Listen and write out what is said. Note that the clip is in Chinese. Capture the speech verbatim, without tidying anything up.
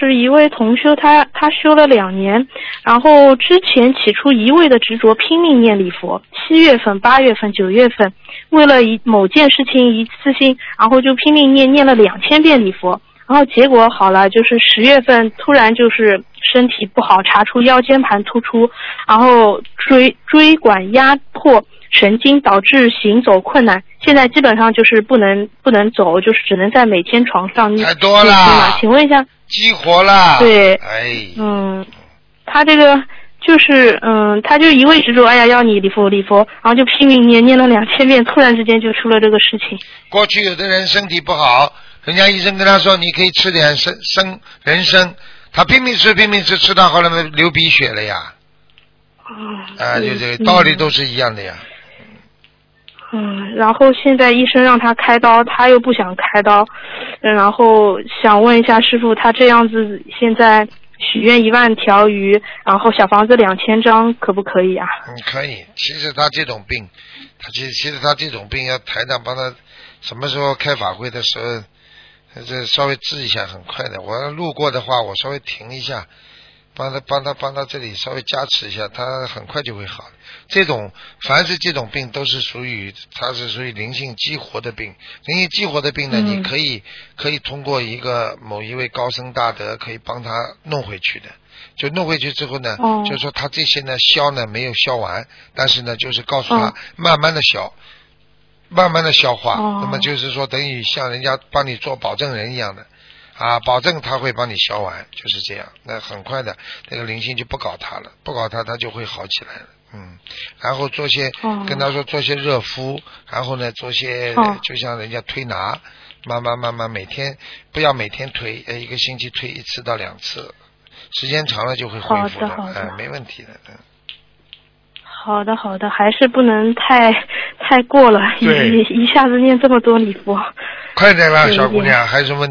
是一位同修，他他修了两年，然后之前起初一味的执着，拼命念礼佛，七月份、八月份、九月份，为了一某件事情一次性，然后就拼命念念了两千遍礼佛，然后结果好了，就是十月份突然就是身体不好，查出腰间盘突出，然后椎椎管压迫神经，导致行走困难，现在基本上就是不能不能走，就是只能在每天床上太多了。 请问一下， 激活了。 对， 哎， 嗯，他这个就是嗯，他就一味执着，哎呀要你礼佛礼佛，然后就拼命念念了两千遍，突然之间就出了这个事情。 过去有的人身体不好，人家医生跟他说你可以吃点生生人参，他拼命吃拼命吃，吃到后来流鼻血了呀。啊、呃，就这个道理都是一样的呀。 嗯，然后现在医生让他开刀，他又不想开刀，嗯，然后想问一下师父，他这样子现在许愿一万条鱼，然后小房子两千张，可不可以啊？ 嗯，可以。其实他这种病，他其实其实他这种病要台长帮他，什么时候开法会的时候，这稍微治一下很快的。我要路过的话，我稍微停一下，帮他帮他帮他这里稍微加持一下，他很快就会好。这种凡是这种病都是属于，它是属于灵性激活的病。灵性激活的病呢，嗯、你可以可以通过一个某一位高僧大德可以帮他弄回去的。就弄回去之后呢，哦、就是说他这些呢消呢没有消完，但是呢就是告诉他、哦、慢慢的消，慢慢的消化。哦、那么就是说等于像人家帮你做保证人一样的。啊，保证他会帮你消完，就是这样。那很快的，那个灵性就不搞他了，不搞他，他就会好起来了。嗯，然后做些、哦、跟他说做些热敷，然后呢做些、哦、就像人家推拿，慢慢慢慢每天不要每天推，呃一个星期推一次到两次，时间长了就会恢复的，哎、呃，没问题的。嗯。 好的好的，还是不能太太过了，一一下子念这么多礼佛。 快点啦，小姑娘，还有什么问题？